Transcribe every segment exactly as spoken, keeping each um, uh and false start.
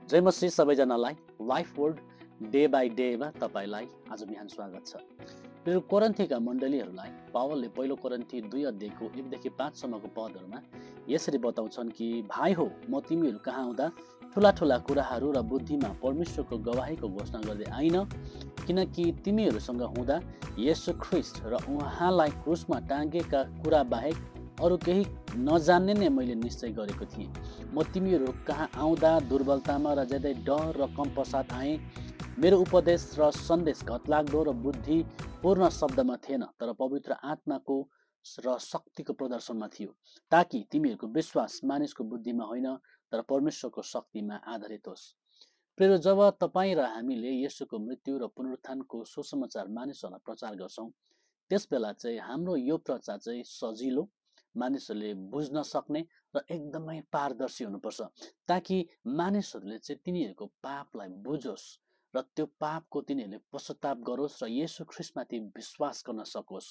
जय मसीह सबैजनालाई life word day by डेमा तपाईलाई आज बिहान स्वागत छ। मेरो कोरिन्थीका मण्डलीहरूलाई पावलले पहिलो कोरिन्थी दुई अध्यायको एकदेखि पाँचसम्मको पदहरूमा यसरी बताउँछन् कि भाइ हो, म तिमीहरू कहाँ हुँदा ठुला ठुला कुराहरू र बुद्धिमा परमेश्वरको गवाहीको घोषणा गर्दै आइन, किनकि तिमीहरूसँग हुँदा येशू ख्रीष्ट र उहाँलाई क्रुसमा टाँगेका कुरा बाहेक अरू केही नजान्ने नै मैले निश्चय गरेको थिएँ। म तिमीहरू कहाँ आउँदा दुर्बलतामा र ज्यादै डर र कम्पसाथ आएँ। मेरो उपदेश र सन्देश घतलाग्दो र बुद्धिपूर्ण शब्दमा थिएन, तर पवित्र आत्माको र शक्तिको प्रदर्शनमा थियो, ताकि तिमीहरूको विश्वास मानिसको बुद्धिमा होइन तर परमेश्वरको शक्तिमा आधारित होस्। प्रिय, जब तपाईँ र हामीले येशूको मृत्यु र पुनरुत्थानको सुसमाचार मानिसहरूलाई प्रचार गर्छौँ, त्यसबेला चाहिँ हाम्रो यो प्रचार चाहिँ सजिलो, मानिसहरूले बुझ्न सक्ने र एकदमै पारदर्शी हुनुपर्छ, ताकि मानिसहरूले चाहिँ तिनीहरूको पापलाई बुझोस् र त्यो पापको तिनीहरूले पश्चाताप गरोस् र येशू ख्रीष्टमाथि विश्वास गर्न सकोस्।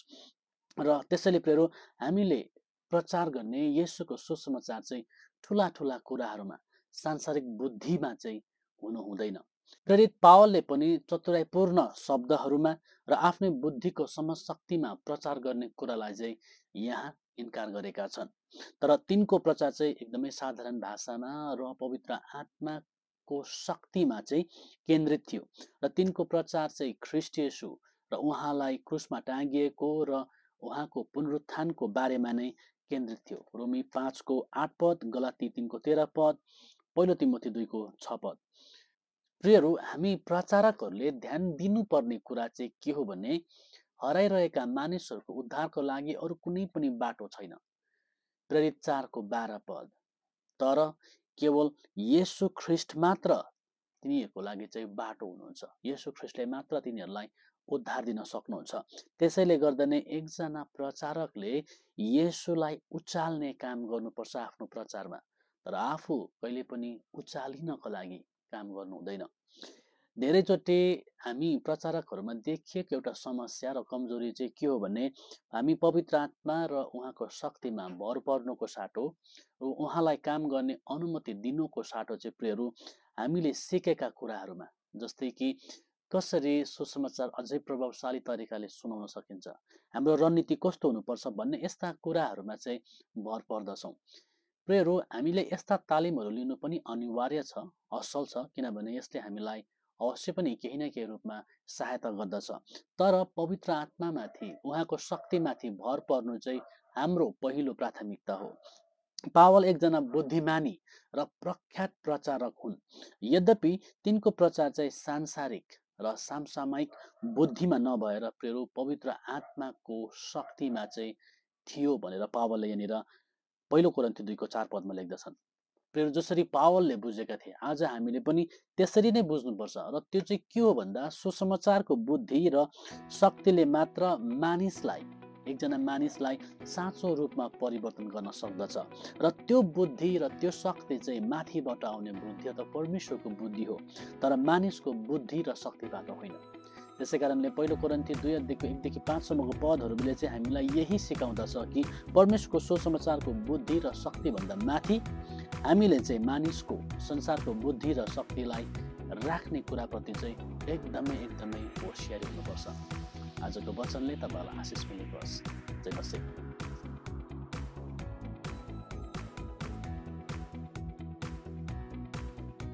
र त्यसैले प्रेरो हामीले प्रचार गर्ने येशूको सुसमाचार चाहिँ ठुला ठुला कुराहरूमा, सांसारिक बुद्धिमा चाहिँ हुनु हुँदैन। प्रेरित पावलले पनि चतुराइपूर्ण शब्दहरूमा र आफ्नै बुद्धिको समशक्तिमा प्रचार गर्ने कुरालाई चाहिँ यहाँ इन्कार गरेका छन्, तर तिनको प्रचार चाहिँ एकदमै साधारण भाषामा र पवित्र आत्माको शक्तिमा चाहिँ केन्द्रित थियो र तिनको प्रचार चाहिँ ख्रीष्ट येशू र उहाँलाई क्रुसमा टाँगिएको र उहाँको पुनरुत्थानको बारेमा नै केन्द्रित थियो। रोमी पाँचको आठ पद, गलाती तिनको तेह्र पद, पहिलो तिमोथी दुईको छ पद। प्रियहरू, हामी प्रचारकहरूले ध्यान दिनुपर्ने कुरा चाहिँ के हो भने हराइरहेका मानिसहरूको उद्धारको लागि अरू कुनै पनि बाटो छैन। प्रेरित चारको बाह्र पद, तर केवल येशू ख्रीष्ट मात्र तिनीहरूको लागि चाहिँ बाटो हुनुहुन्छ। येशू ख्रीष्टले मात्र तिनीहरूलाई उद्धार दिन सक्नुहुन्छ। त्यसैले गर्दा नै एकजना प्रचारकले येशूलाई उचाल्ने काम गर्नुपर्छ आफ्नो प्रचारमा, तर आफू कहिले पनि उचालिनको लागि काम गर्नु हुँदैन। धेरैचोटि हामी प्रचारकहरूमा देखिएको एउटा समस्या र कमजोरी चाहिँ के हो भने हामी पवित्र आत्मा र उहाँको शक्तिमा भर पर्नुको साटो, उहाँलाई काम गर्ने अनुमति दिनुको साटो चाहिँ प्रियहरू हामीले सिकेका कुराहरूमा, जस्तै कि कसरी सुसमाचार अझै प्रभावशाली तरिकाले सुनाउन सकिन्छ, हाम्रो रणनीति कस्तो हुनुपर्छ भन्ने यस्ता कुराहरूमा चाहिँ भर पर्दछौँ। प्रियहरू, हामीले यस्ता तालिमहरू लिनु पनि अनिवार्य छ, असल छ, किनभने यसले हामीलाई अवश्य पनि केही न केही रूपमा सहायता गर्दछ। तर पवित्र आत्मामाथि, उहाँको शक्तिमाथि भर पर्नु चाहिँ हाम्रो पहिलो प्राथमिकता हो। पावल एकजना बुद्धिमानी र प्रख्यात प्रचारक हुन्, यद्यपि तिनको प्रचार चाहिँ सांसारिक र समसामयिक बुद्धिमा नभएर प्रेरो पवित्र आत्माको शक्तिमा चाहिँ थियो भनेर पावलले यहाँनिर पहिलो कोरिन्थी दुईको चार पदमा लेख्दछन्। प्रेरो जसरी पावलले बुझेका थिए, आज हामीले पनि त्यसरी नै बुझ्नुपर्छ। र त्यो चाहिँ के हो भन्दा सुसमाचारको बुद्धि र शक्तिले मात्र मानिसलाई, एकजना मानिसलाई साँचो रूपमा परिवर्तन गर्न सक्दछ। र त्यो बुद्धि र त्यो शक्ति चाहिँ माथिबाट आउने बुद्धि अथवा परमेश्वरको बुद्धि हो, तर मानिसको बुद्धि र शक्तिबाट होइन। त्यसै कारणले पहिलो कोरिन्थी दुई अध्यायको एकदेखि पाँचसम्मको पदहरूले चाहिँ हामीलाई यही सिकाउँदछ कि परमेश्वरको सुसमाचारको बुद्धि र शक्तिभन्दा माथि हामीले चाहिँ मानिसको, संसारको बुद्धि र शक्तिलाई राख्ने कुराप्रति चाहिँ एकदमै एकदमै होसियारी हुनुपर्छ। आजको वचनले तपाईँलाई आशिष मिल्नुहोस्। जय मसीह।